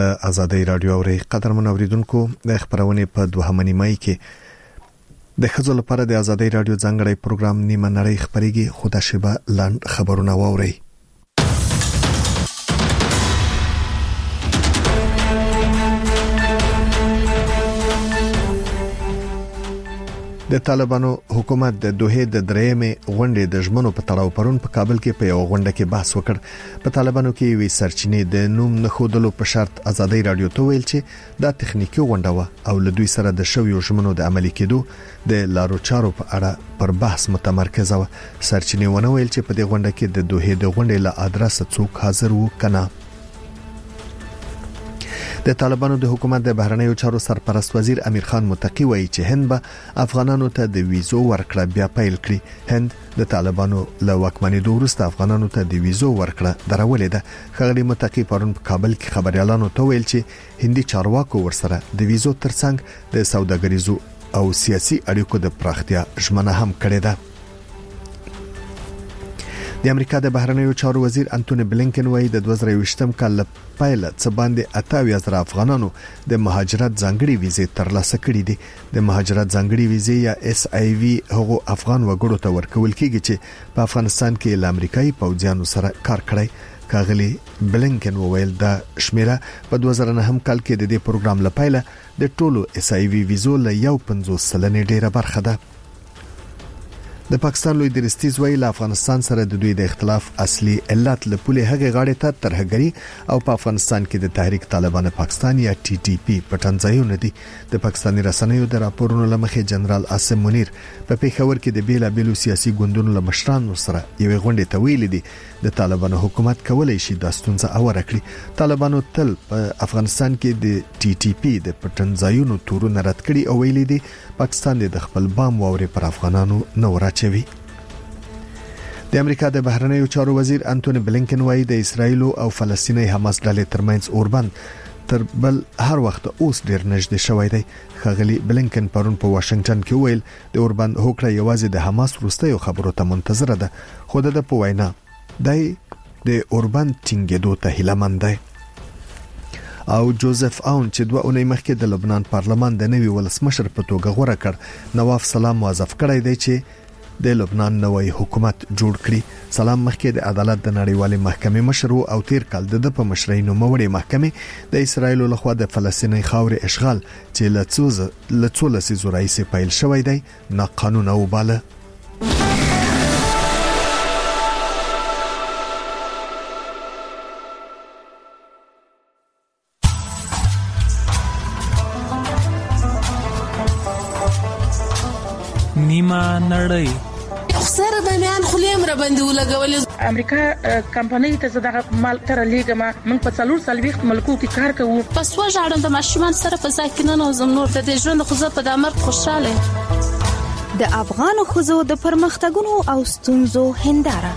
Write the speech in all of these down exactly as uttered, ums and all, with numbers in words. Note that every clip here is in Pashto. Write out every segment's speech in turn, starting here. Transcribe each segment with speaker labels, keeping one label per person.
Speaker 1: ازادي رادیو اوري قدرمن اوریدونکو د خبرونه په دوهمه نیمه کې د خزل لپاره د ازادي رادیو ځانګړی پروګرام نیمه نړۍ خبريږي خو د شبا لاند خبرونه واوري. د طالبانو حکومت د دوه د درېمې غونډې د ژمنو په تړاو پرون په کابل کې په یو غونډه کې بحث وکړ. په طالبانو کې وی سرچینې د نوم نه خودلو په شرط ازادي رادیو ته ویل چې دا تخنیکی غونډه و او له دوی سره د شویو ژمنو د عملي کېدو د لارو چارو په اړه پر بحث متمرکز و. سرچینې ونه ویل چې په دې غونډه کې د دوه د غونډې له ادرس څوک حاضر وو کنه. د طالبانو د حکومت د بهرنیو چارو سرپرست وزیر امیر خان متقی وایي چې هند به افغانانو ته د ویزو ورکړه بیا پیل کړي. هند د طالبانو له واکمنېدو وروسته افغانانو ته د ویزو ورکړه درولې ده. خغلی متقی پرون په کابل کې خبريالانو ته ویل چې هندي چارواکو ورسره د ویزو ترڅنګ د سوداګریزو او سیاسي اړیکو د پراختیا ژمنه هم کړې ده. د امریکا د بهرنیو چارو وزیر انټونی بلینکن وایي د دوه زره یوولسم کال پایله څه باندې اتاویا زره افغانانو د مهاجرت ځانګړي ویزې ترلاسه کړې دي. د مهاجرت ځانګړي ویزې یا اس آی وی هغه افغان وګړو ته ورکول کیږي چې په افغانستان کې ل امریکایي پوځیانو سره کار کړی. کاغلی بلینکن وویل دا شمیره په دوه زره نهم کال کې د دې پروګرام لپاره د ټولو اس آی وی ویزو له یو پنځوس سلنې ډیره برخه ده. د پاکستان لوی درستیز ویل له افغانستان سره د دوی د اختلاف اصلي علت له پوله هغه غاړې ته ترهګری او په افغانستان کې د تحریک طالبان پاکستان یا ټي ټي پی پټنځایونه دي. د پاکستاني رسنیو د راپورونو لمخې جنرال عاصم منیر په پیښور کې د بیلا بیلو سیاسي ګوندونو له مشرانو سره یو غونډه ته ویل دي د طالبانو حکومت کولای شي د ستونزه اوره کړي. طالبانو تل په افغانستان کې د ټي ټي پی د پټنځایونو تورونه رد کړي او ویل دي پاکستان د خپل بام ووري پر افغانانو نو راچوي. د امریکا د بهرنیو چارو وزیر انټونی بلینکن وایي د اسرایل او فلسطیني حماس ډلې ترمنځ اوربند تر بل هر وخت اوس ډیر نږدې شوی دی. خغلی بلینکن پرون په واشنگټن کې ویل د اوربند هوکړه یوازې د حماس وروستیو خبرو ته منتظره ده خو د په وینا دای د اوربند ټینګېدو ته هیلهمند دی. او جوزف اون چې دوه اونۍ مخکې د لبنان پارلمان د نوي ولسمشر په توګه غوړه کړ نواف سلام موظف کړی دی چې د لبنان نوې حکومت جوړ کړي. سلام مخکې د عدالت د نړیوالې محکمې مشر او تیر کال د په مشرۍ نوموړې محکمې د اسرایل لخوا د فلسطیني خاورې اشغال چې لڅوز لڅولسي زورایي سي پیل شوی دی ناقانونه وباله.
Speaker 2: نیمه نړۍ
Speaker 3: سره د میان خلیم را باندې ولګول.
Speaker 4: امریکا کمپنۍ ته زده مال تر لیګما من په څلور سالويخت ملکو کې کار کوو.
Speaker 3: پس وژاړم د ماشومان سره په ځکه نه زم نور د ژوند خو په دمر خوشاله.
Speaker 5: د افغان خوځو د پرمختګونو او ستونزو هنداره.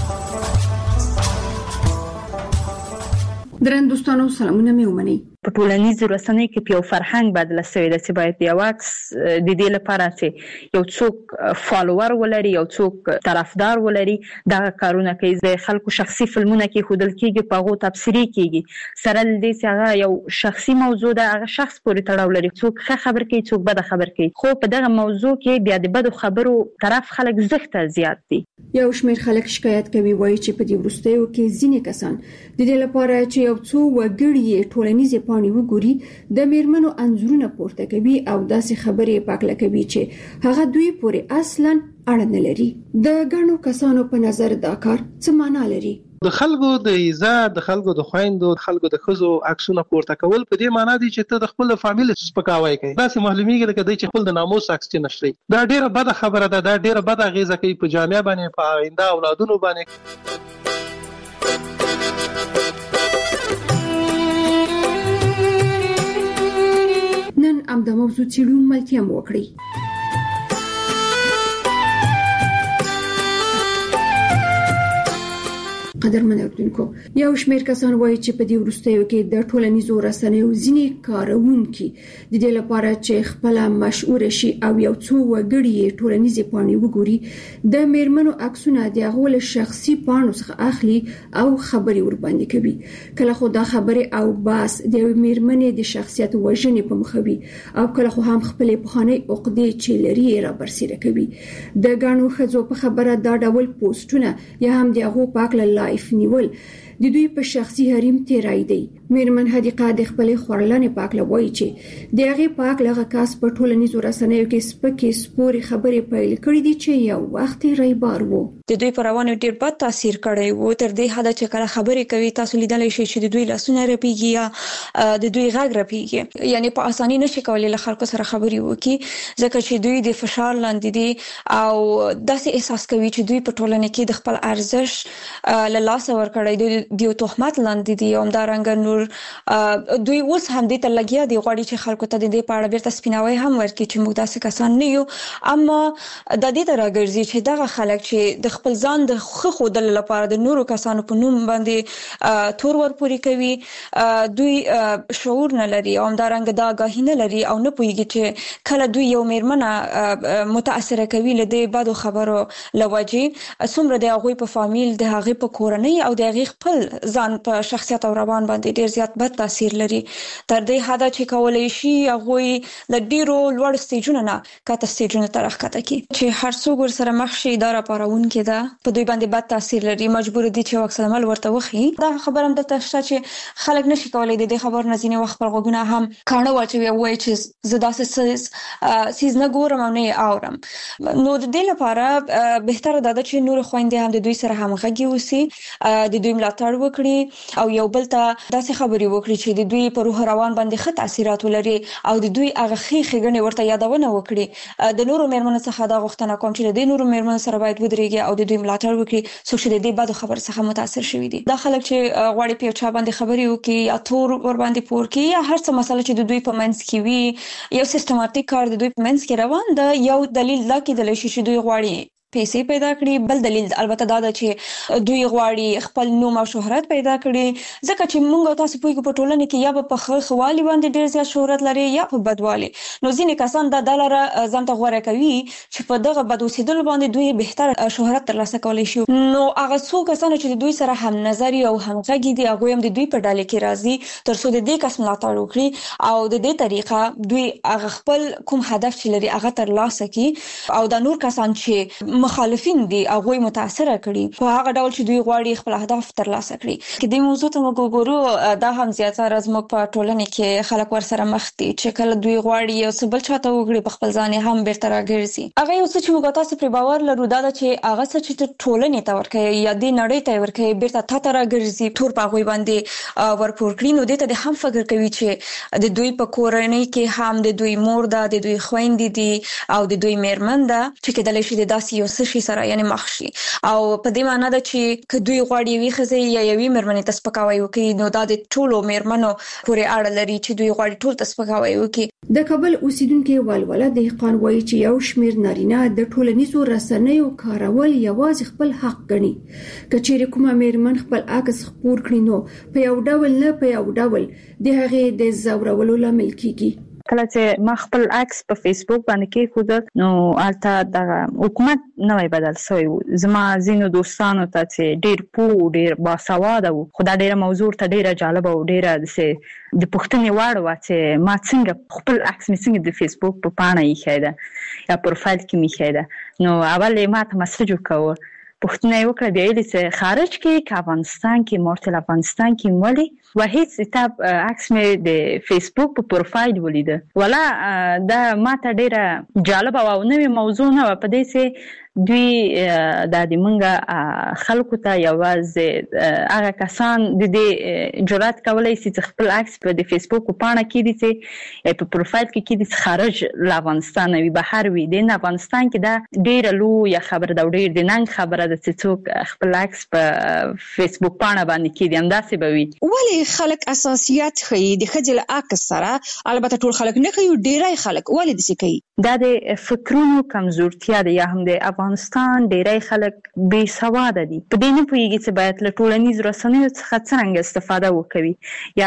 Speaker 6: درن دوستانو سلامونه مې ومني.
Speaker 7: په ټولنیزو رسنیو کې په یو فرهنګ بدل شوی دی چې باید یو عکس د دې لپاره چې یو څوک فالوور ولري یو څوک طرفدار ولري دا کارونه کوي. د خلکو شخصي فلمونه کې خودل کېږي په هغه تفسیری کېږي سره دې چې هغه یو شخصي موضوع ده هغه شخص پورې تړاو لري. څوک ښه خبر کوي څوک بد خبر کوي خو په دغه موضوع کې بیا د بد خبرو طرف خلک زغته زیات دي.
Speaker 6: یو شمېر خلک شکایت کوي وایي چې په دې وروستیو کې ځینې کسان د دې لپاره چې یو څو وګړي ټولنیز پانی وګوري د میرمنو انځورونه پورته کوي او داسې خبرې پاکله کوي چې هغه دوی پورې اصلا اړه نه لري. د ګڼو کسانو په نظر دا کار څه معنا لري؟
Speaker 8: د خلکو د عزت د خلکو د خويندو د خلکو د خزو عکسونه پورته کول په دې معنی دي چې ته د خپل فامیل سپکاوي کوي. دا سه معلومیږي لکه د خپل د ناموس عکس چې نشري. دا ډیره بده خبره ده. دا ډیره بده غیزه کوي په جامعه باندې په آینده اولادونو باندې.
Speaker 6: نن ام د موضوع چیرون ملتیا موکړي. قدرمن اوریدونکو یو شمېر کسان وایي چې په دې وروستیو کې د ټولنیزو رسنیو ځینې کارونکي د دې لپاره چې خپل مشهور شي او یو څو وګړي ټولنیزې پاڼې وګوري د میرمنو عکسونه د هغو له شخصي پاڼو څخه اخلي او خبري ورباندې کوي. کله خو دا خبره او باس د میرمنې د شخصیت وژنې په مخ وي او کله خو هم خپل پخوانی عقدې چې لري را برسېره کوي. د غاڼو خزو په خبره دا ډول پوسټونه یا هم د هغو پاک له لایف نیول د دوی په شخصي حریم تیرای دی. میرمن حدیقه د خپل خورلانې پاک لوي چې د هغه پاک لغه کاس په ټولنیزو رسنیو کې سپکې سپوري خبرې پیل کړې دي چې یو وخت ریبار وو.
Speaker 2: د دوی پر روانو ډیر بد تاثیر کړی وو تر دې حد چې کله خبرې کوي تاسو لیدلی شئ چې د دوی لاسونه رپیږي یا د دوی غږ رپیږي، یعنی په اساني نشي کولای له خلکو سره خبرې وکړي ځکه چې دوی د فشار لاندې دي او داسې احساس کوي چې دوی په ټولنه کې د خپل ارزښت له لاسه ورکړی دی، د تهمت لاندې دي او همدارنګه نور دوی اوس هم دې ته لګیا دي غواړي چې خلکو ته د دې په اړه بیرته سپیناوی هم ورکړي چې موږ داسې کسان نه یو، اما د دې ته راګرځي چې دغه خلک چې د خپل ځان د ښه ښودلو لپاره د نورو کسانو په نوم باندې تور ورپورې کوي، دوی شعور نه لري او همدارنګه دا آګاهي نه لري او نه پوهیږي چې کله دوی یو میرمنه متاثره کوي له دې بدو خبرو له وجې څومره د هغوی په فامیل د هغې په کورنۍ او د هغې خپل ځان په شخصیت او روان باندې ډیر زیات بد تاثیر لري تر دې حد چې کولای شي هغوی له ډیرو لوړ سټیجونو نه کاته سټیجونو ته راښکته کړي چې هر څوک ورسره مخ شي دا راپارونکې ده په دوی باندې بد تاثیر لري، مجبور دي چې عکس العمل ورته وخی. دا خبره هم دلته شته چې خلک نشي کولای د دې خبر نه ځینې وخت پر غوږونه هم کاڼه واچوي او وایي چې زه داسې سیز نه ګورم او نه یې اورم. نو د دې لپاره بهتره ده چې نور خویندې هم د دوی سره همغږي اوسي، د دوی ملاتړ وکړي او یو بل ته داسې خبرې وکړي چې د دوی په روح روان باندې ښه تاثیرات ولري او د دوی هغه ښې ښېګڼې ورته یادونه وکړي. د نورو میرمنو څخه دا غوښتنه کوم چې د نورو میرمنو سره باید ودرېږي او د دوی ملاتړ وکړي څوک چې د دې بدو خبر څخه متاثر شوي دي. دا خلک چې غواړي په یو چا باندې خبرې وکړي یا تور ور باندې پور کړي یا هر څه مسله چې د دوی په منځ کې وي یو سیستماتیک کار د دوی په منځ کې روان ده، یو دلیل دا کېدلی شي چې دوی غواړي پیسې پیدا کړي، بل دلیل البته دا ده چې دوی غواړي خپل نوم او شهرت پیدا کړي ځکه چې موږ تاسو پوهیږو په ټولنه کې یا به په ښه ښوالي باندې ډېر زیات شهرت لري یا په بدوالي. نو ځینې کسان دا دا لاره ځان ته غوره کوي چې په دغه بد اوسېدلو باندې دوی بهتر شهرت ترلاسه کولی شي. نو هغه څو کسانو چې د دوی سره هم نظري او همغږي دي هغوی هم د دوی په ډلې کې راځي تر څو د دې کس ملاتړ وکړي او د دې طریقه دوی هغه خپل کوم هدف چې لري هغه ترلاسه کړي او دا نور کسان چې مخالفین دي هغوی متاثره کړي په هغه ډول چې دوی غواړي خپل اهداف ترلاسه کړي. کې دې موضوع ته موږ وګورو دا هم زیاتره زموږ په ټولنه کې خلک ورسره مخ دي چې کله دوی غواړي یو څه بل چاته وکړي په خپل ځان هم بیرته راګرځي. هغه یو څه چې موږ تاسو پر باور لرو دا ده چې هغه څه چې ټولنې ته ورکوي یا دې نړۍ ته ورکوي بیرته تا ته راګرځي تور په هغوی باندې ورپور کړي. نو دې ته د هم فکر کوي چې د دوی په کورنۍ کې هم د دوی مور ده، د دوی خویندې دي او د دوی میرمن ده چې کېدلی شي د داسې یو څه شي سره یعنی مخ شي او په دې معنی ده چې که دوی غواړي یوې ښځې یا یوې میرمنې ته سپکاوی وکړي نو دا د ټولو میرمنو پورې اړه لري چې دوی غواړي ټول ته سپکاوی وکړي.
Speaker 6: د کابل اوسیدونکو ولوله دهقان وایي چې یو شمېر نارینه د ټولنیزو رسنیو کارول یوازې خپل حق ګڼي. که چیرې کومه میرمن خپل عکس خپور کړي نو په یو ډول نه په یو ډول د هغې د زورولو لامل کیږي.
Speaker 7: کله چې ما خپل عکس په فیسبوک باندې کېښود نو هلته دغه حکومت نوی بدل شوی و. زما ځینو دوستانو ته چې ډېر پوه ډېر باسواده وو خو دا ډېره موضوع ورته ډېره جالبه او ډېره داسې د پوښتنې وړ وه چې ما څنګه خپل عکس مې څنګه د فیسبوک په پاڼه ایښی ده یا پروفایل کې مې ایښی ده. نو اول یې ما ته مسج وکوه، پوښتنه یې وکړه، بیا یې چې خارج کې که افغانستان کې مورتل افغانستان کې ولي و هیڅ کتاب عکس مې د فیسبوک په پروفایل ولیده. ولا دا ما ته ډېره جالبه او نوې موضوع نه وه په دې چې دوی دا د مونږ خلکو ته یوازې هغه کسان د دې جرأت کولی شي چې خپل عکس په د فیسبوک په پاڼه کېږدي چې په پروفایل کې کېږدي چې خارج له افغانستان وي بهر وي. د افغانستان کې دا ډېره لویه خبره ده او ډېر د ننګ خبره ده چې څوک خپل عکس په فیسبوک پاڼه باندې کېږدي. همداسې به وي.
Speaker 9: ولې خلک اساسیات ښیي د ښځې له عکس سره؟ البته ټول خلک نه ښیي، ډېری خلک ولې داسې کوي؟
Speaker 7: دا د فکرونو کمزورتیا ده یا هم د افغانستان ډیری خلک بې سواده دي، په دې نه پوهیږي چې باید له ټولنیزو رسنیو څخه څرنګه استفاده وکوي یا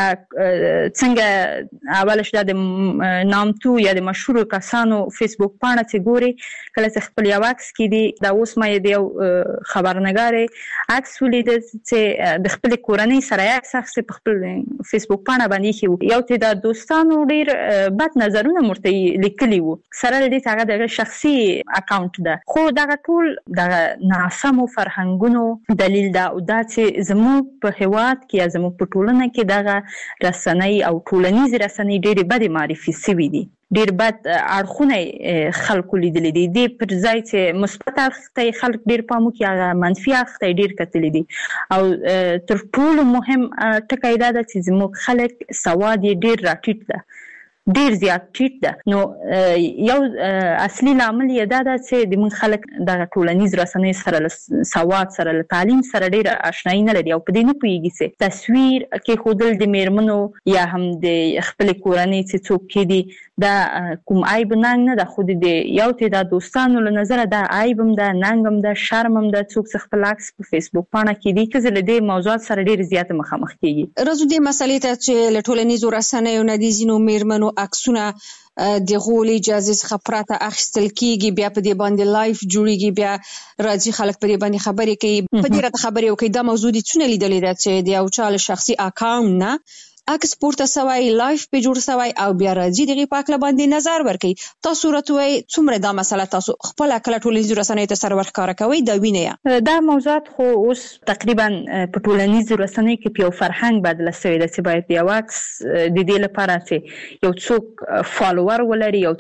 Speaker 7: څنګه اولش د نامتو یا د مشهورو کسانو فیسبوک پاڼه چې ګوري کله چې خپل یو عکس کړي دا اوس مې د یو خبرنګار عکس ولید چې د خپل کورنۍ سره عکس اخیسته په خپل فیسبوک پاڼه باندې کې یو ته د دوستانو ډیر بد نظرونه مرته لیکلي وو سره دې هغه د شخصي اکاونټ ده، خو دا ټول د ناسمو فرهنګونو دلیل ده او دا چې زموږ په هیواد کې یا زموږ په ټولنه کې دغه رسنۍ او ټولنیز رسنۍ ډېرې بدې معرفي سوي دي، ډېر بد اړخونه خلکو لیدلي دي. دې پر ځای چې مثبت اړخ ته خلک ډېر پام وکړي هغه منفي اړخ ته ډېر کتلي دي او تر ټولو مهم ټکی دا ده چې زموږ خلک سواد یې ډېر راټیټ ده، ډیر زیات ټیټ ده. نو یو اصلي لامل یې دا ده چې د موږ خلک د ټولنیز رسنۍ سره له سواد سره له تعلیم سره ډیر آشنایي نه لري او په دې نه پوهیږي چې تصویر کې ښودل د میرمنو یا هم د خپل کورنۍ چې څوک کې دي دا کوم عیب ننګ نه ده، خو د یو تعداد دوستانو له نظره دا عیب هم ده، ننګ هم ده، شرم هم ده څوک چې خپل عکس په فیسبوک پاڼه کې دي چې له دې موضوعات سره ډیر زیات مخامخ کیږي.
Speaker 9: رزو دې مسلې ته چې له ټولنیزو رسنیو نه دي ځینو میرمنو عکسونه د غول اجازه څخه پراته اخیستل کیږي، بیا په دې باندې لایف جوړیږي، بیا راځي خلک په دې باندې خبرې کوي، په دې راته خبرې کوي. دا موضوع دي څونه لیدلې ده چې د یو چا له شخصي اکاونټ نه عکس پورته سوی، لایف په جوړ سوی او بیا راځي دغه پاکله باندې نظر ورکړي. تاسو راتوي څومره دا مسله تاسو خپل کله ټولنیزو رسنیو ته سره ورکاره کوي دا وینئ؟
Speaker 7: دا موضوعات خو اوس تقریبا په ټولنیزو رسنیو کې په یو فرهنګ بدل شوی دی چې باید یو عکس د دې لپاره چې یو څوک فالوور ولري، یو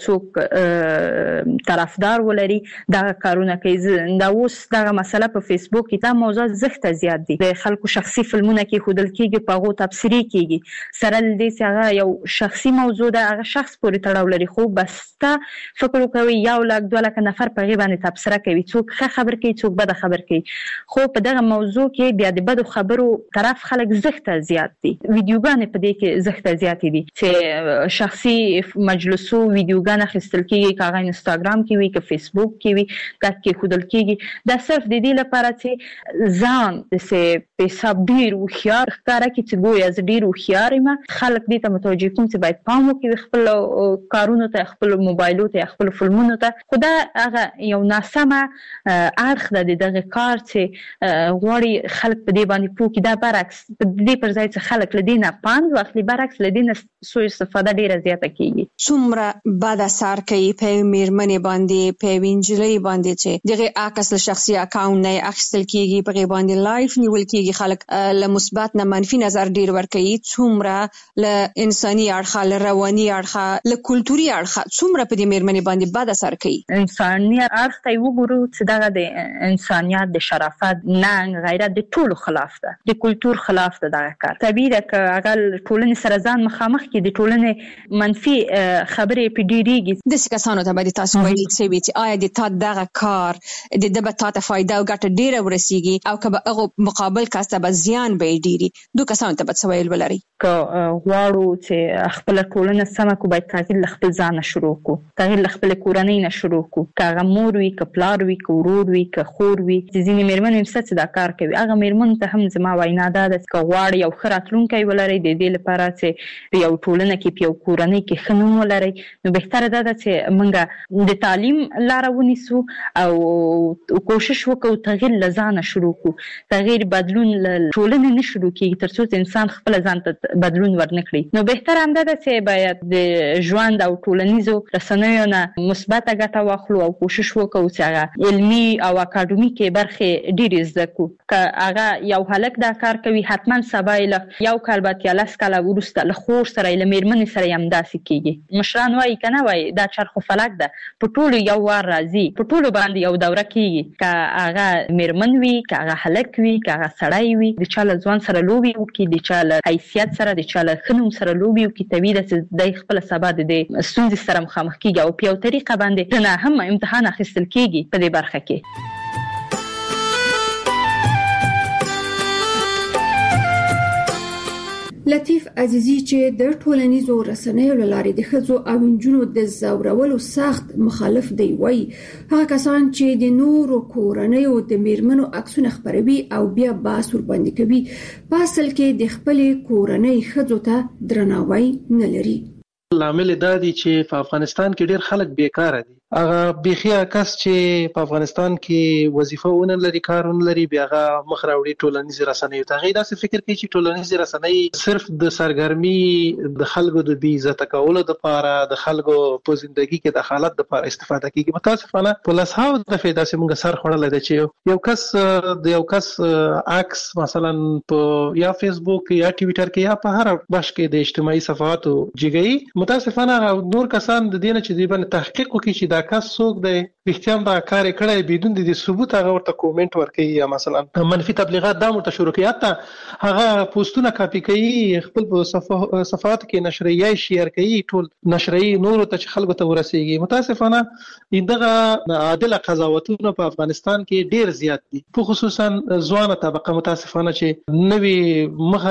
Speaker 7: څوک طرفدار ولري، دا کارونه کوي. دا اوس دغه مسله په فیسبوک کې دا موضوع زښته زیات دي، د خلکو شخصي فلمونه کې خودل کېږي، په هغه تبصری کېږي سره دې چې هغه یو شخصي موضوع ده، هغه شخص پورې تړاو لري، خو بس تا فکر وکوي یو لک دوه لک نفر په غیبه باندې تبصره کوي، څوک ښه خبر کوي څوک بد خبر کوي، خو په دغه موضوع کې بیا د بدو خبرو طرف خلک زښته زیات دي. ویډیوګانې په دې کې زښته زیات دي چې شخصي مجلسو ویډیوګانې اخیستل کېږي، که هغه انستاګرام کې وي که فیسبوک کې وي که کې ښودل کېږي، دا صرف د دې لپاره چې ځان داسې په حساب ډېر هوښیار ښکاره کړي چې ګویا زه ډېر هوښیار یم. خلک دې ته متوجه کوم چې باید پام وکړي خپل کارونو ته، خپل موبایلو ته، خپل فلمونو ته، خو دا هغه یو ناسمه اړخ ده د دغه کار چې غواړي خلک په دې باندې پوه کړي. دا برعکس په دې پر ځای چې خلک له دې نه پند واخلي، برعکس له دې نه سوء استفاده ډېره زیاته کېږي.
Speaker 9: څومره بد اثر کوي په میرمنې باندې، په نجلۍ باندې چې دغه عکس له شخصي اکاونټ نه اخیستل کېږي، په باندې لایف نیول کېږي، خلک له مثبت نه منفي نظر ډېر ورکوي. څومره له انساني اړخه، له رواني اړخه، له کلتوري اړخه څومره په دې میرمنې باندې بد اثر کوي.
Speaker 7: انساني اړخ ته وګورو چې دغه د انسانیت، د شرافت، ننګ، غیرت د ټولو خلاف ده، د کلتور خلاف ده. دغه کار طبیعي ده که هغه ټولنې سره ځان مخامخ کړي، د ټولنې منفي خبرې په ډېرېږي.
Speaker 9: داسې کسانو ته باید تاسو ویلي شوي چې آیا د تا دغه کار د ده به تا ته فایده او ګټه ډېره ورسیږي او که به هغو مقابل کس ته به زیان به یې ډېري؟ دو کسانو ته به څه ویل ولري؟
Speaker 7: که غواړو چې خپل ټولنه سمه کړو باید تغییر له خپل ځانه شروع کړو، تغییر له خپل کورنۍ نه شروع کړو، که هغه مور وي، که پلار وي، که ورور وي، که خور وي. چې ځینې میرمنې شته چې دا کار کوي، هغه میرمنو ته هم زما وینا دا ده که غواړئ یو ښه راتلونکی ولرئ، د دې لپاره چې په یو ټولنه کې په یو کورنۍ کې ښه نوم ولرئ، نو بهتره دا ده چې موږ د تعلیم لاره ونیسو او کوشش وکړو تغییر له ځانه شروع کړو. تغییر بدلون له ټولنې نه شروع کېږي تر څو چې انسان خپل ځان ته بدلون ورنکړي. نو بهتره همدا ده چې باید د ژوند او ټولنیزو رسنیو نه مثبته ګټه واخلو او کوشش وکړو چې هغه علمي او اکاډمیکې برخې ډېرې زده کړو. که هغه یو هلک دا کار کوي، حتما سبا یې له یو کال بعد یا لس کاله وروسته له خور سره یې له میرمنې سره یې همداسې کېږي. مشران وایي که نه وایي دا چرخ و فلک ده، په ټولو یو وار راځي، په ټولو باندې یو دوره کېږي. که هغه میرمن وي، که هغه هلک وي، که هغه سړی وي، د چا له ځوان سره لوبې وکړي، د چا له حیثیت سره، د چا له ښه نوم سره لوبې وکړي، طبیعي ده چې دی خپله سبا د دې ستونزې سره مخامخ کېږي او په یو طریقه باندې نه هم امتحان اخیستل کېږي په دې برخه کې.
Speaker 6: لطیف عزیزی چې د ټولنیزو رسنیو لارې د ښځو او نجونو د زورولو سخت مخالف دی، وایي هغه کسان چې د نورو کورنیو د میرمنو عکسونه خپروي او بیا باس ورباندې کوي په اصل کې د خپلې کورنۍ ښځو ته درناوی نه لري.
Speaker 8: لامل دا دی چې په افغانستان کې ډېر خلک بیکاره دي. هغه بیخي کس چې په افغانستان کې وظیفه ونه لري، کار ونه لري، بیا هغه مخ راوړي ټولنیزې رسنیو ته. هغه داسې فکر کوي چې ټولنیزې رسنۍ صرف د سرګرمي د خلکو د بې عزته کولو دپاره، د خلکو په زندگی کې د حالت دپاره استفاده کیږي. متاسفانه په لسهاوو دفعې داسې موږ سر خوړلی دی چې یو کس د یو کس عکس مثلا په یا فیسبوک یا ټویټر کې یا په هر بش کې د اجتماعي صفحاتو جګوي. متاسفانه نور کسان د دې نه چې دوی باندې تحقیق وکړي چې دا کس څوک دی، رښتیا دا کار یې کړی بدون د ثبوت، هغه ورته کومنټ ورکوي یا مثلا منفي تبلیغات دا ورته شروع کوي، حتی هغه پوسټونه کاپي کوي، خپل په صفحاتو کې نشریه یې شیر کوي، ټول نشریه نورو ته چې خلکو ته ورسیږي. متاسفانه دغه عادل قضاوتونه په افغانستان کې ډیر زیات دي، په خصوصا ځوانه طبقه متاسفانه چې نوې مخ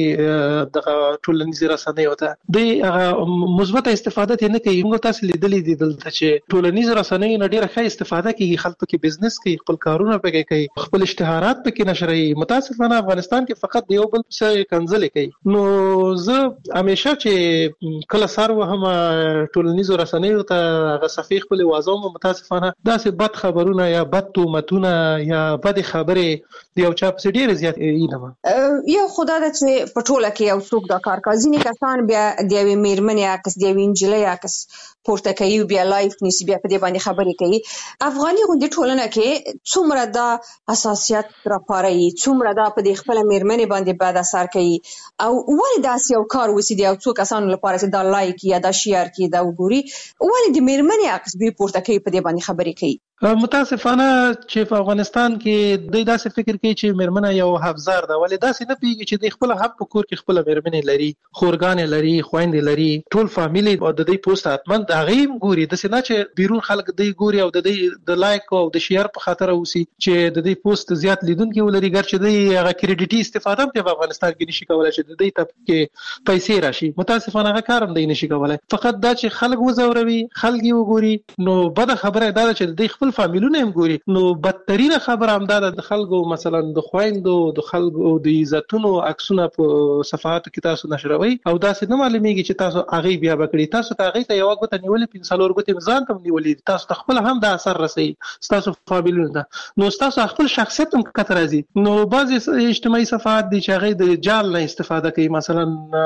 Speaker 8: راوړي دغه ټولنیزې رسنیو ته، دوی هغه مثبت استفاده نه کوي. موږ تاسو لیدلې دي دلته چې ټولنیز رسنۍ نه ډیره ښه استفاده کوي، خلک پکې بزنس کوي، خپل کارونه پکې کوي، خپل اشتهارات پکې نشري. متاسفانه افغانستان کې فقط یو بل څه کنځلې کوي. نو زه همیشه چې کله سر وهم ټولنیزو رسنیو ته هغه صفحې خپل وازوم، متاسفانه داسې بد خبرونه یا بد تهمتونه یا بد خبرې د یو چا په ډیر زیات ایدم.
Speaker 9: یو خدای د چې په ټوله کې یو څوک دا کار کوي، ځینې کسان بیا د یوې میرمنې عکس، د یوې نجلۍ عکس پورته کوي، بیا لایف نیسي، بیا په دې باندې خبرې کوي. افغاني غونډې ټولنه کې څومره دا حساسیت راپاروي، څومره دا په دې خپل میرمنې باندې بد اثر کوي، او ولې داسې یو کار وسی دی او څو کسانو لپاره چې دا لایک یا دا شیر کی دا وګوري، ولې د میرمنې عکس دوی پورته کوي، په دې باندې خبرې کوي.
Speaker 8: متاسفانه چې په افغانستان کې دوی داسې فکر کوي چې میرمنه یو حفظار ده، ولې داسې نه پیږي چې د خپل حق په کور کې خپل میرمنې لري، خورګانې لري، خويندې لري، ټول فامیلی او د دې پوسټ اتمن د غیم ګوري، د سینه چې بیرون خلک دی ګوري او د دې د لایک او د شیر په خاطر اوسي چې د دې پوسټ زیات لیدونکو ولري، ګرچې د هغه کریډیټي استفاده په افغانستان کې نشي کولای چې د دې ته کې پیسې راشي. متاسفانه هغه کارم دی نشي کولای، فقط دا چې خلک وزوروي، خلک یې وګوري. نو بد خبره دا ده چې د خپل فامیلونه هم ګوري. نو بدترینه خبره هم دا ده د خلکو مثلا د خويندو د خلکو د عزتونو عکسونه په صفحاتو کې تاسو نشروي او داسې نه معلومیږي چې تاسو هغه بیا وکړي، تاسو ته هغه ته یو غوته نیولې پنځلور غوته ځان ته نیولې، تاسو خپل هم دا اثر رسي تاسو فامیلونو ته. نو تاسو خپل شخصیت هم کتر راځي. نو بعضي اجتماعي صفحات دي چې هغه د جال نه استفاده کوي، مثلا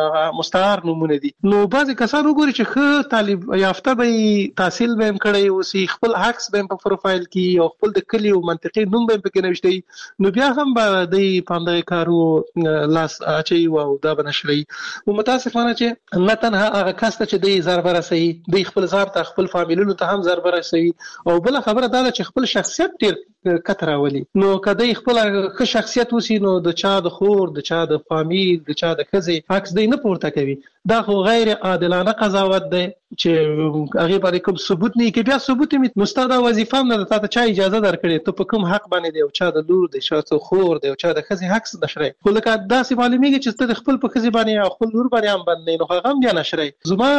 Speaker 8: مستعار نمونه دي. نو بعضي کسان وګوري چې ښه طالب یافته به تحصیل به هم کړی اوسي، خپل عکس به په پروفایل کې او خپل د کلی او منطقي نوم به پکې نوشتي، نو بیا هم به د پاندې کارو لاس اچي او دا بنشري. او متاسفانه چې نه تنها هغه کس چې د ضرر رسي، د خپل ځار ته خپل فامیلونو ته هم ضرر رسي، او بل خبره دا چې خپل شخصیت ډیر کتراولي. نو کله خپل ښه شخصیت وسی، نو د چا د خور، د چا د فامیل، د چا د خزې عکس دی نه پورته کوي. دا خو غیر عادلانه قضاوت دی چې هغه باندې کوم ثبوت نه کې، بیا ثبوت می نو ستاسو وظیفه نه ده ته چا اجازه درکړي ته په کوم حق باندې دی او چا د لور دی، چا د خور دی او چا د خزې حق نشري. خو لکه داسې معلومیږي چې ته خپل په خزې باندې او خپل لور باندې هم باندې نو هغه هم بیا نشري. زما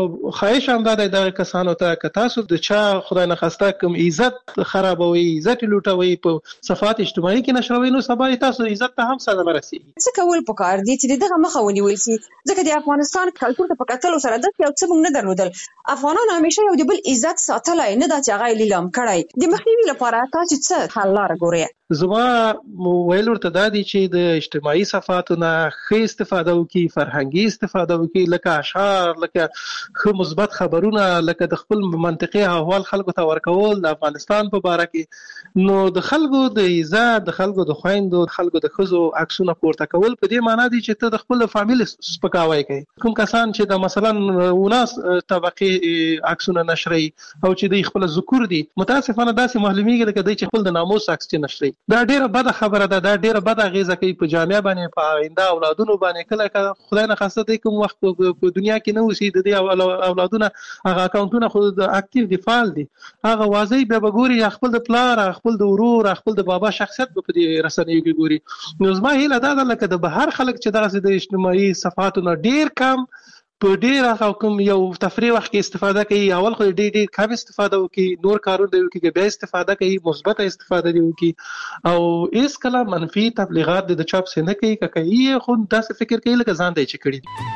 Speaker 8: خواهش هم ده د کسانو ته که تاسو د چا خدای نه خواسته کوم عزت خرابوي، عزت لوټوي په صفحات اجتماعي کې نشروي، نو سبا تاسو عزت ته هم صدمه رسیږي.
Speaker 9: څه کول پکار دي چې دغه مخه ونیول شي، ځکه د افغانستان کلتور ته په کتلو سره د یو څه موږ نه درلودل. افغانان همیشه یو د بل عزت ساتلای، نه دا چې هغه لیلام کړای. د مخنیوي لپاره تاسو څه حل لاره ګورئ؟
Speaker 8: زما ویل ورته دا دي چې د اجتماعي صفحاتو نه ښه استفاده وکړي، فرهنګي استفاده وکړي، لکه اشعار، لکه ښه مثبت خبرونه، لکه د خپل منطقي احوال خلکو ته ورکول د افغانستان په باره کې. نو د خلکو د عزت، د خلکو د خويندو، د خلکو د ښځو عکسونه پورته کول په دې معنی دي چې ته د خپل فامیل سپکاوی کوي. کوم کسان چې د مثلا وناس طبقه عکسونه نشري او چې د خپل ذکر دي، متاسفانه داسې معلومیږي لکه د خپل د ناموس عکس نشري. دا ډیره بده خبره ده، دا ډیره بده اغیزه کوي په جامعه باندې، په آینده اولادونو باندې. کله خدای نه خاصه دی کوم وخت په دنیا کې نه اوسي د دې اولادونه هغه اکاونټونه خو د اکټیو دی فعال دي، هغه واضح به وګوري خپل د پلار، خپل د ورور، خپل د بابا شخصیت په دې رسنیو کې ګوري. نو زما هیله دا ده لکه د بهر خلک چې دغه د اجتماعي صفحاتو نه ډیر کم په ډیر هغه کوم یو تفریح وخت کې استفاده کوي، اول خو ډیر ډیر کم استفاده وکړي، نور کارونه دی وکړي، بیا استفاده کوي، مثبت استفاده دی وکړي، او هیڅ کله منفي تبلیغات د چاپ سره نه کوي. کوي خو داسې فکر کوي لکه ځان دی چې کړی دی.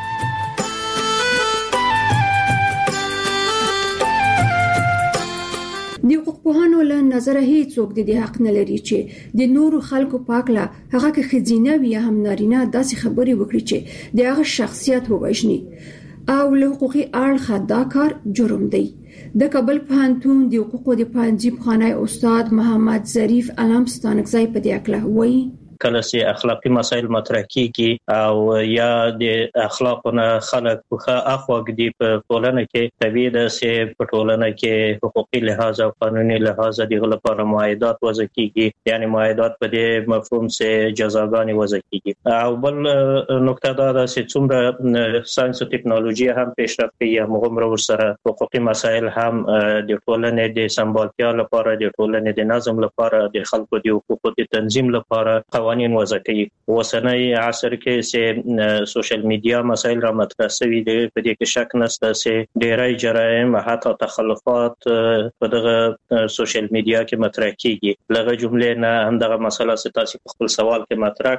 Speaker 6: د حقوق پوهانو له نظر هیڅوک د دې حق نه لري چې د نورو خلکو پاکله هغه کې خزینه وي هم نارینه داسې خبرې وکړي چې د هغه شخصیت ووژني او له حقوقي اړخه دا کار جرم دی. د کابل پوهنتون د حقوقو د پوهنځي پخوانی استاد محمد ظریف علم ستانکزی په دې اړه وایي
Speaker 10: کله چې اخلاقی مسایل مطرح کیږي او یا د اخلاقونه خلک په اخواګ دی په ټولنه کې طبيعي ده چې په ټولنه کې حقوقي لحاظ او قانوني لحاظ د غل لپاره معاهدات وضع کیږي، یعنی معاهدات په دې مفهوم چې جزاګانې وضع کیږي. او بل نقطه دا ده چې څومره ساينس او ټکنالوژي هم پیشرفت کوي، هغومره ورسره حقوقي مسایل هم د ټولنې د سمبالتیا لپاره، د ټولنې د نظم لپاره، د خلکو د حقوقو د تنظیم لپاره قوانین وضع کوي. اوسنی عصر کې چې سوشل میډیا مسایل را مطرح شوي دي، په دې کې شک نشته چې ډېری جرایم حتی تخلفات په دغه سوشل میډیا کې مطرح کیږي. لږه جملې نه هم دغه مسله چې تاسو په خپل سوال کې مطرح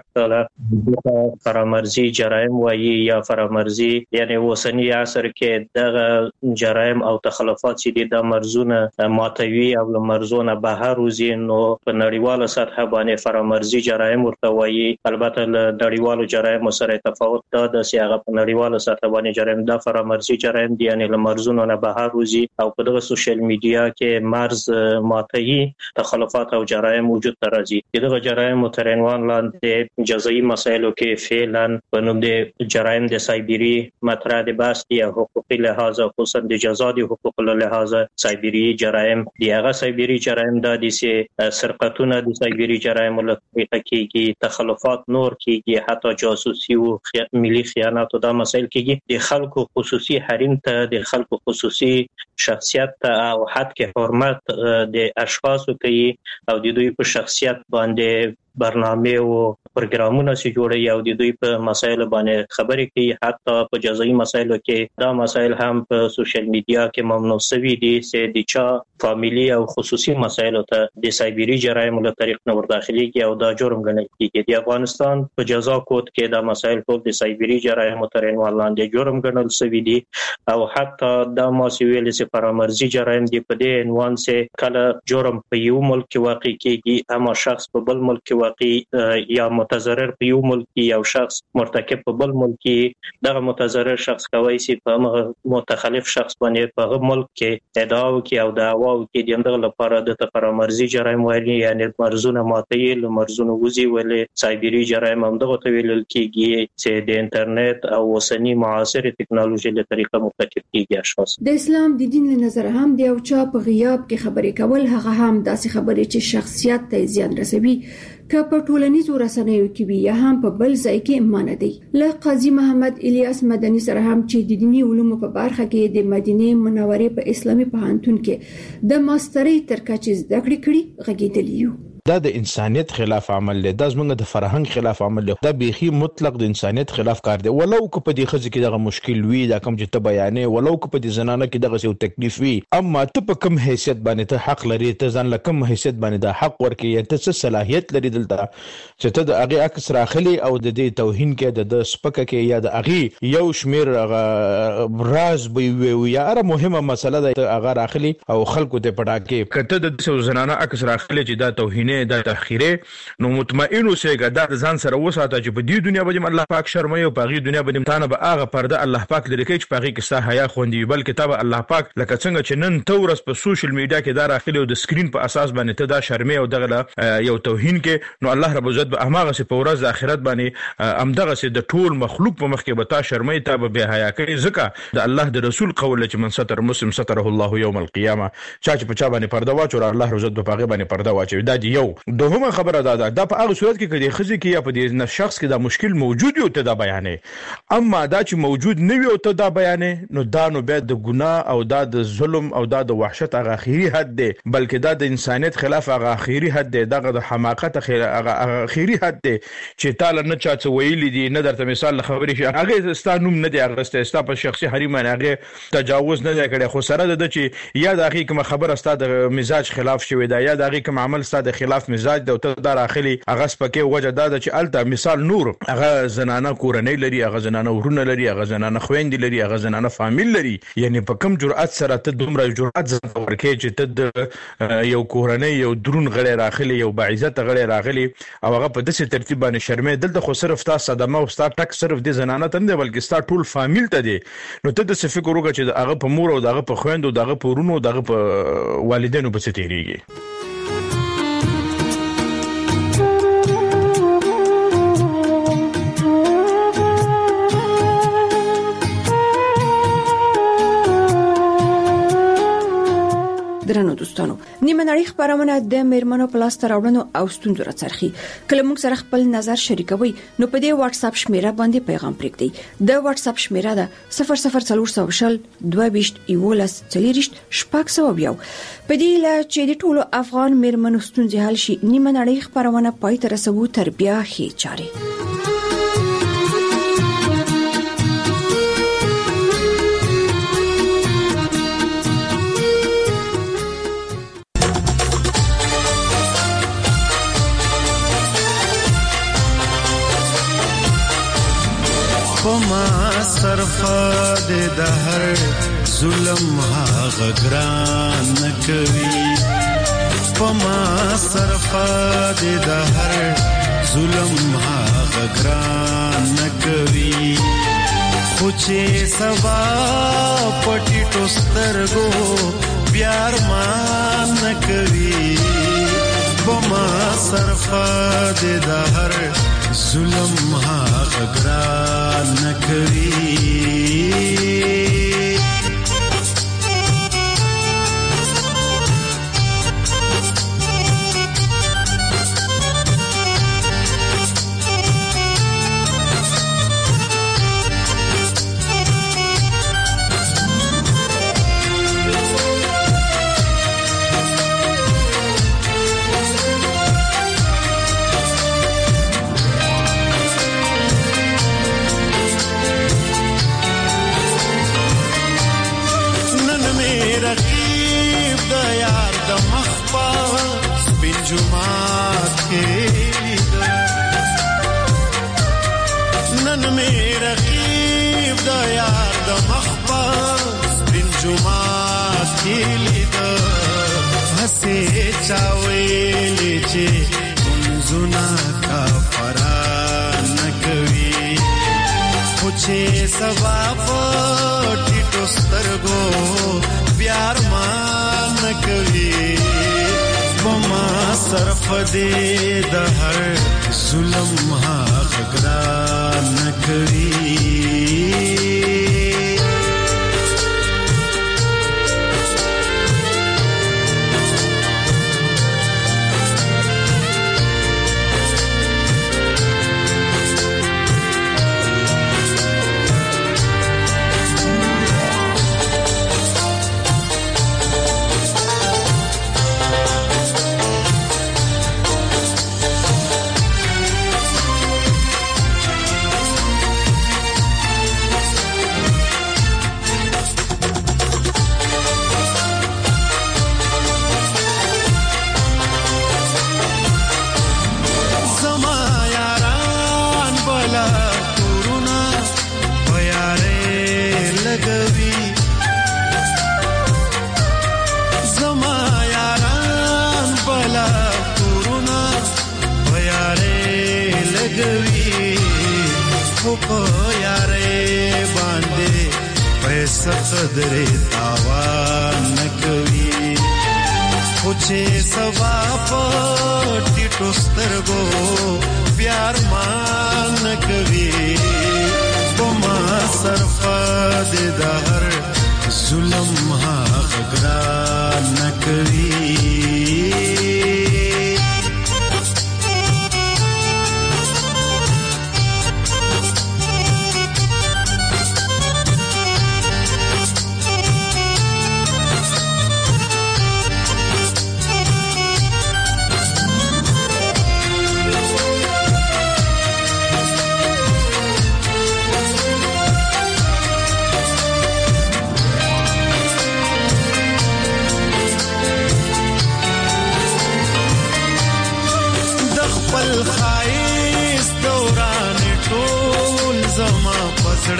Speaker 10: کړله فرامرزي جرایم وایي یا فرامرزي، یعنی اوسنی عصر کې دغه جرایم او تخلفات چې د مرزونه ماتوي او له مرزونه بهر وځي، نو په نړیواله سطح باندې فرامرزي جرایم ورته وایي. البته له نړیوالو جرایم سره تفاوت دا د سیاغه په نړیواله سطح باندې جرایم د فرامرزي جرایم دي، یعنی له مرزونو نه بهر وځي او په دغه سوشل میډیا کې مرز ماتوي، تخلفات او جرایم وجود ته راځي. دغه جرایم تر عنوان لاندې جزایي مسایلو کې فعلا په نوم د جرایم د سایبری مطرح د بحث دی، حقوقي لحاظ خصوصا د جزا د حقوق له لحاظ سایبری جرایم دی. هغه سایبری جرایم د دي چې سرقتونه د سایبری جرایم له طریقه کې کیږي، تخلفات نور کیږي، حتی جاسوسي او ملي خیانت او دا مسایل کیږي. د خلکو خصوصي حریم ته، د خلکو خصوصي شخصیت ته او حد کې حرمت د اشخاصو کوي او د دوی په شخصیت باندې برنامه او پروګرامونه سي جوړي او د دوی په مسایل باندې خبرې کوي. حتی په جزایي مسایلو کې دا مسایل هم په سوشل میډیا کې ممنوع شوي دي چې د چا فامیلی او خصوصي مسایلو ته د سایبری جرایم له طریق نه ورداخليږي او دا جرم ګڼل کیږي. د افغانستان په جزا کود کې دا مسایل ټول د سایبری جرایم تر عنوان لاندې جرم ګڼل شوي دي او حتی دا ماسویل چې فرامرزي جرایم دی په دې عنوان چې کله جرم په یو ملک کې واقع کیږي اما شخص په بل ملک کې واقع یا متضرر په یو ملک کې یو شخص مرتکب په بل ملک کې، دغه متضرر شخص کوي چې په متخلف شخص باندې په هغه ملک کې ادعا وکړي او دعوا وکړي دغه لپاره د فرامرزي جرایم وایي، یعنی مرزونه ماتوي، مرزونه وزي ولې سایبری جرایم هم دغه تویل کیږي چې د انټرنیټ او اوسنی معاصر ټکنالوژي له طریقه مرتکب کیږي اشخاص.
Speaker 6: د اسلام د دین له نظر هم د یو چا په غیاب کې خبرې کول هغه هم داسې خبرې چې شخصیت ته زیان رسوي که په ټولنیزو رسنیو کې وي یا هم په بل ځای کې مانه دی. له قاضي محمد الیاس مدني سره هم چې د دینی علومو په برخه کې د مدینه منورې په اسلامي پوهنتون کې د ماسترۍ تر کچې زده کړې کړې غږیدلی یو.
Speaker 11: دا د انسانیت خلاف عمل دی، دا زمونږ د فرهنګ خلاف عمل دی، دا بیخي مطلق د انسانیت خلاف کار دی. ولو که په دې خځه کې دغه مشکل وي، دا کوم چې ته بیانې، ولو که په دې زنانه کې دغه یو تکلیف وي، اما ته په کوم حیثیت باندې ته حق لري، ته ځان له کوم حیثیت باندې دا حق ورکړي، یا ته څه صلاحیت لري دلته چې ته د هغې عکس راخلي او د دې توهین کې د د سپکه کې یا د هغې یو شمیر راز به وي یا هره مهمه مسله ده هغه راخلي او خلکو ته پټا کې که ته د زنانه عکس راخلي چې دا توهینه دا تخیره، نو مطمئن اوسېږه دا ځان سره وساته چې په دې دنیا باندې الله پاک شرموي او په هغې دنیا باندې تانه به هغه پرده الله پاک لري کوي چې په هغې کې ستا حیا خوندي وي، بلکې تا به الله پاک لکه څنګه چې نن ته ورځ په سوشل میډیا کې دا راخلي او د سکرین په اساس باندې ته دا شرمې او دغه یو توهین کې، نو الله رب عزت به هماغسې په ورځ د آخرت باندې همدغسې د ټول مخلوق په مخ کې به تا شرموي، تا به بې حیا کوي. ځکه د الله د رسول قول چې من ستر مسلم ستره الله یوم القیامه، چا چې په چا باندې پرده واچوي الله رب عزت به په هغې باندې پرده واچوي. دا د یو یو دوهمه خبره دا ده د په هغه صورت کې کدي خزي کې یا په دې شخص کې دا مشکل موجود یو ته دا بیانې اما دا چې موجود نه وي او ته دا بیانې نو دا نو بیا د ګناه او دا د ظلم او دا د وحشت هغه اخیری حد دی بلکې دا د انسانیت خلاف هغه اخیری حد دی دغه د حماقت هغه اخیری حد دی چې تعالی نه چا څه ویلي دي نه درته مثال خبرې شي هغه ستانوم نه دی اغسته ستا په شخصي حریم نه هغه تجاوز نه دی کړی خو سره د چې یا د هغه کوم خبره ستا د مزاج خلاف شوی دا یا د هغه کوم عمل ستا د خلاف مزاج د ته د داخلي هغه سپکه وجه دا چې الته مثال نور هغه زنانه کورنۍ لري هغه زنانه ورونه لري هغه زنانه خويندې لري هغه زنانه فامیل لري یعنی په کم جرأت سره ته دومره جرأت ورکې چې ته یو کورنۍ یو درون غړي راخلي یو باعزت غړي راغلي او هغه په داسې ترتیب باندې شرمې دلته خو صرف تاسو صدمه او تاسو ټک صرف د زنانه ته نه بلکې تاسو ټول فامیل ته دي نو ته د څه فکر وکړه چې هغه په مور او هغه په خويندو هغه په ورونو هغه په والدینو په څیر تیریږي
Speaker 6: درنو دوستانو نیمه نړۍ خبرونه د میرمنو په لاس راوړنو او ستونزو راڅرخي کله موږ سره خپل نظر شریکوي نو په دې واتس اپ شمیره باندې پیغام پرېږدئ د واتس اپ شمیره ده صفر صفر څلور سوه شل دوه ویشت یولس څلوېښت شپږ سوه یو په دې لا چې د ټولو افغان میرمنو ستونزې حل شي نیمه نړۍ خبرونه پای ته رسوو تر بیا هي چاري
Speaker 12: پما صرفه د هر ظلم هغه ګران نکوي پما صرفه د هر ظلم هغه ګران نکوي خو چې سبا پټی ټوسترګو بیار مان نکوي پما صرفه د هر ظلم هغه ګران نکوي جمعات کې نن مې رقیب د یار د مخبر بن جمعات کې لید هسه چاوي چې منزنا کا فران نکوي پوچې سبا پټی ټوسترګو بیار مان نکوي پما صرف دې د هر ظلم هغه ګران نکوي قدرې تاوان نکوي خو چې سبا پټی ټوسترګو بیار مان نکوي پما صرفه د هر ظلم هغه ګران نکوي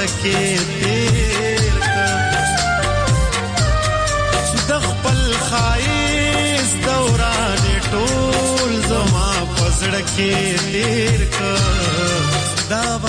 Speaker 12: پزړه کې تیر د خپل خایس دوران ټول زما پزړه کې تیر دا